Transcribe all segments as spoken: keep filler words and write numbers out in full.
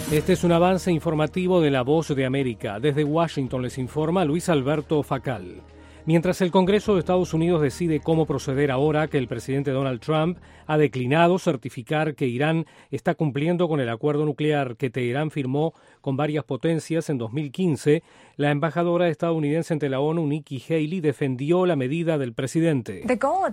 Este es un avance informativo de La Voz de América. Desde Washington les informa Luis Alberto Facal. Mientras el Congreso de Estados Unidos decide cómo proceder ahora que el presidente Donald Trump ha declinado certificar que Irán está cumpliendo con el acuerdo nuclear que Teherán firmó con varias potencias en dos mil quince, la embajadora estadounidense ante la ONU, Nikki Haley, defendió la medida del presidente.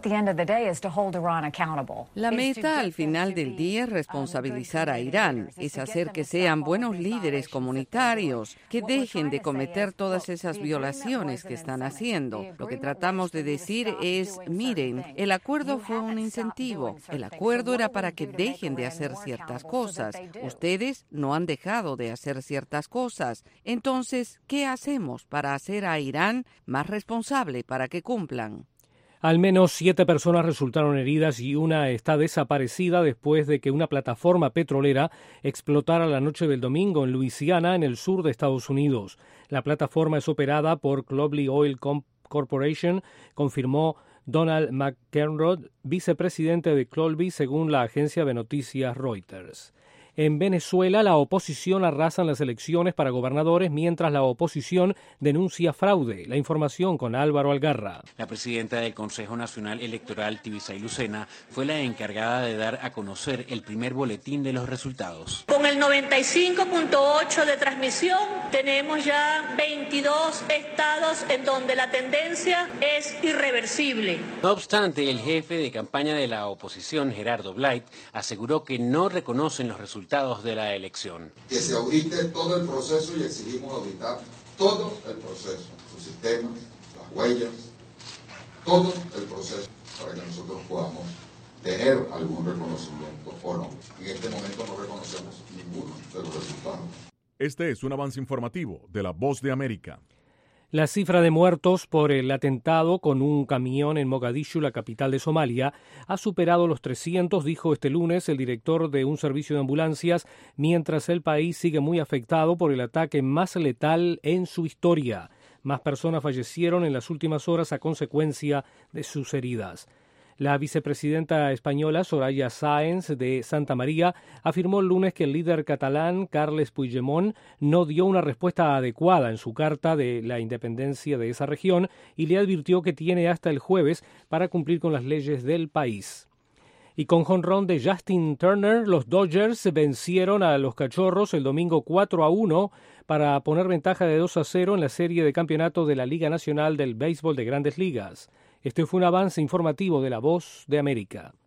La meta al final del día es responsabilizar a Irán, es hacer que sean buenos líderes comunitarios, que dejen de cometer todas esas violaciones que están haciendo. Lo que tratamos de decir es, miren, el acuerdo fue un incentivo. El acuerdo era para que dejen de hacer ciertas cosas. Ustedes no han dejado de hacer ciertas cosas. Entonces, ¿qué hacemos para hacer a Irán más responsable para que cumplan? Al menos siete personas resultaron heridas y una está desaparecida después de que una plataforma petrolera explotara la noche del domingo en Luisiana, en el sur de Estados Unidos. La plataforma es operada por Clovelly Oil Corporation, confirmó Donald McEnroe, vicepresidente de Clovelly, según la agencia de noticias Reuters. En Venezuela, la oposición arrasa en las elecciones para gobernadores, mientras la oposición denuncia fraude. La información con Álvaro Algarra. La presidenta del Consejo Nacional Electoral, Tibisay Lucena, fue la encargada de dar a conocer el primer boletín de los resultados. Con el noventa y cinco punto ocho de transmisión, tenemos ya veintidós estados en donde la tendencia es irreversible. No obstante, el jefe de campaña de la oposición, Gerardo Blight, aseguró que no reconocen los resultados de la elección. Que se audite todo el proceso y exigimos auditar todo el proceso, los sistemas, las huellas, todo el proceso para que nosotros podamos tener algún reconocimiento o no. En este momento no reconocemos ninguno de los resultados. Este es un avance informativo de La Voz de América. La cifra de muertos por el atentado con un camión en Mogadishu, la capital de Somalia, ha superado los trescientos, dijo este lunes el director de un servicio de ambulancias, mientras el país sigue muy afectado por el ataque más letal en su historia. Más personas fallecieron en las últimas horas a consecuencia de sus heridas. La vicepresidenta española Soraya Sáenz de Santa María afirmó el lunes que el líder catalán Carles Puigdemont no dio una respuesta adecuada en su carta de la independencia de esa región y le advirtió que tiene hasta el jueves para cumplir con las leyes del país. Y con jonrón de Justin Turner, los Dodgers vencieron a los Cachorros el domingo cuatro a uno para poner ventaja de dos a cero en la serie de campeonato de la Liga Nacional del Béisbol de Grandes Ligas. Este fue un avance informativo de La Voz de América.